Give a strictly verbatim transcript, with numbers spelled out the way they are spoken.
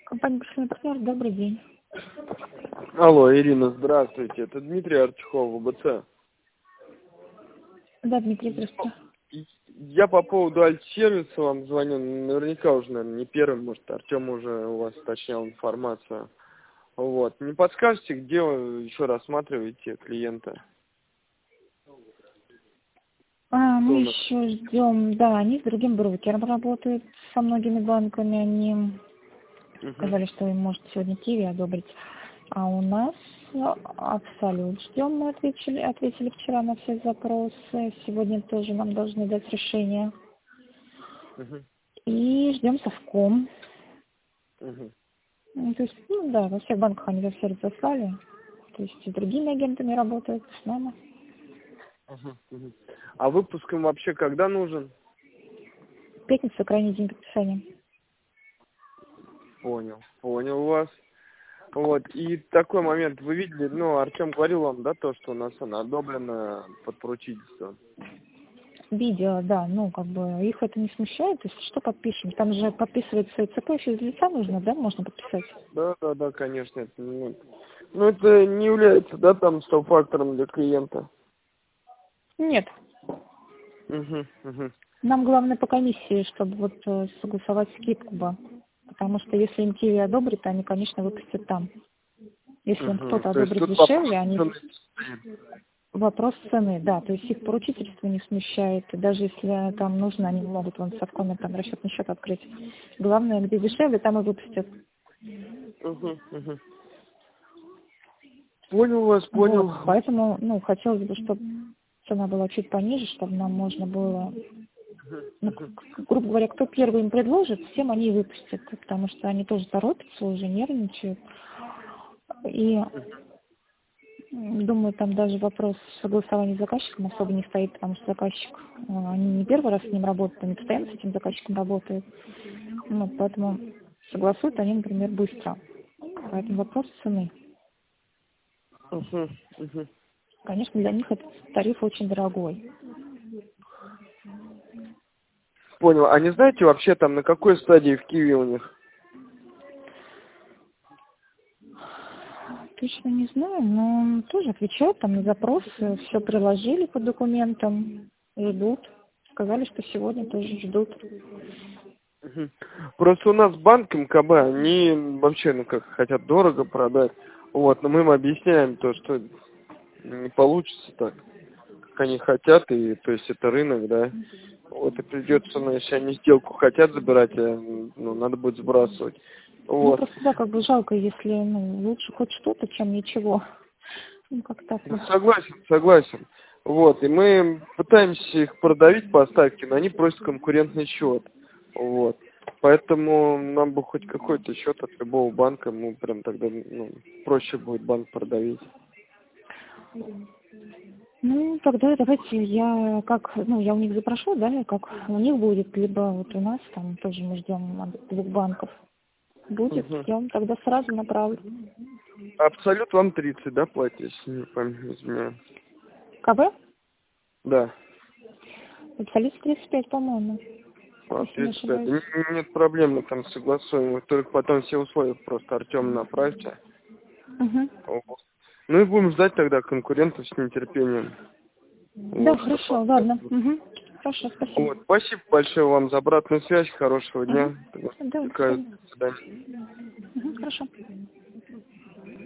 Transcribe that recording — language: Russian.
Компания «Профессиональный партнер», добрый день. Алло, Ирина, здравствуйте. Это Дмитрий Артюхов, ВБЦ. Да, Дмитрий, здравствуйте. Я по поводу альт-сервиса вам звоню. Наверняка уже, наверное, не первый, может, Артем уже у вас уточнял информацию. Вот. Не подскажете, где вы еще рассматриваете клиента? А, Кто у мы нас? еще ждем, да, они с другим брокером работают, со многими банками, они Угу. сказали, что им может сегодня Киви одобрить. А у нас Абсолют ждем, мы ответили, ответили вчера на все запросы, сегодня тоже нам должны дать решение. Угу. И ждем Совком. Угу. Ну, то есть, ну да, во всех банках они за все разослали. То есть и с другими агентами работают, с нами. Угу. Угу. А выпуск им вообще когда нужен? Пятница, крайний день подписания. Понял. Понял вас. Вот. И такой момент. Вы видели, ну, Артем говорил вам, да, то, что у нас она одобрена под поручительство. Видео, да, ну, как бы, их это не смущает, то есть что подпишем? Там же подписывается ЦП, еще из лица нужно, да, можно подписать? Да, да, да, конечно. Это, ну, ну, это не является, да, там, стоп-фактором для клиента. Нет. Угу, угу. Нам главное по комиссии, чтобы вот э, согласовать скидку бы. Потому что если им Киви одобрит, они, конечно, выпустят там. Если им Угу. кто-то То есть одобрит тут вопрос дешевле, они... цены. Вопрос цены, да, то есть их поручительство не смущает. И даже если там нужно, они могут вон в Совкоме там расчетный счет открыть. Главное, где дешевле, там и выпустят. Угу, угу. Понял вас, Вот, понял. поэтому, ну, хотелось бы, чтобы цена была чуть пониже, чтобы нам можно было, ну, к- к- грубо говоря, кто первый им предложит, всем они и выпустят, потому что они тоже торопятся, уже нервничают. И м, думаю, там даже вопрос согласования с заказчиком особо не стоит, потому что заказчик, э, они не первый раз с ним работают, они постоянно с этим заказчиком работают. Ну, поэтому согласуют они, например, быстро. Поэтому вопрос цены. Угу, угу. Конечно, для них этот тариф очень дорогой. Понял. А не знаете вообще там на какой стадии в Киеве у них? Точно не знаю, но тоже отвечают там на запросы, все приложили по документам, ждут. Сказали, что сегодня тоже ждут. Мгм. Просто у нас банк МКБ, они вообще, ну как, хотят дорого продать. Вот, но мы им объясняем то, что не получится так, как они хотят, и то есть это рынок, да. Вот, и придется, ну, если они сделку хотят забирать, а, ну, надо будет сбрасывать. Ну, Вот. просто, да, как бы жалко, если, ну, лучше хоть что-то, чем ничего. Ну, как так Ну, вот. согласен, согласен. Вот, и мы пытаемся их продавить по ставке, но они просят конкурентный счет. Вот. Поэтому нам бы хоть какой-то счет от любого банка, ну, прям тогда, ну, проще будет банк продавить. Ну, тогда давайте я как, ну, я у них запрошу, да, как у них будет, либо вот у нас там тоже мы ждем от двух банков. Будет, Угу. я вам тогда сразу направлю. Абсолют вам тридцать, да, платить, если не память не изменяет? КБ? Да. Абсолют тридцать пять, по-моему, А, если не тридцать пять. ошибаюсь. Н- Нет проблем, мы там согласуем. Вы только потом все условия просто Артему направьте. Угу. Вот. Ну и будем ждать тогда конкурентов с нетерпением. Да, Вот, что хорошо, получается. ладно. Угу. Хорошо, спасибо. Вот, спасибо большое вам за обратную связь. Хорошего Угу. дня. Да, до До свидания. свидания. Угу, хорошо.